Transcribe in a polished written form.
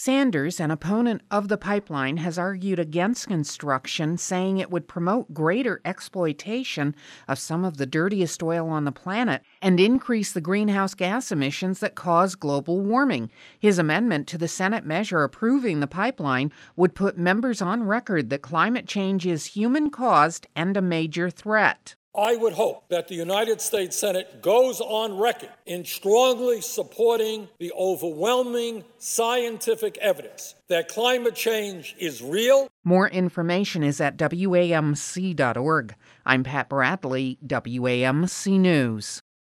Sanders, an opponent of the pipeline, has argued against construction, saying it would promote greater exploitation of some of the dirtiest oil on the planet and increase the greenhouse gas emissions that cause global warming. His amendment to the Senate measure approving the pipeline would put members on record that climate change is human-caused and a major threat. I would hope that the United States Senate goes on record in strongly supporting the overwhelming scientific evidence that climate change is real. More information is at WAMC.org. I'm Pat Bradley, WAMC News.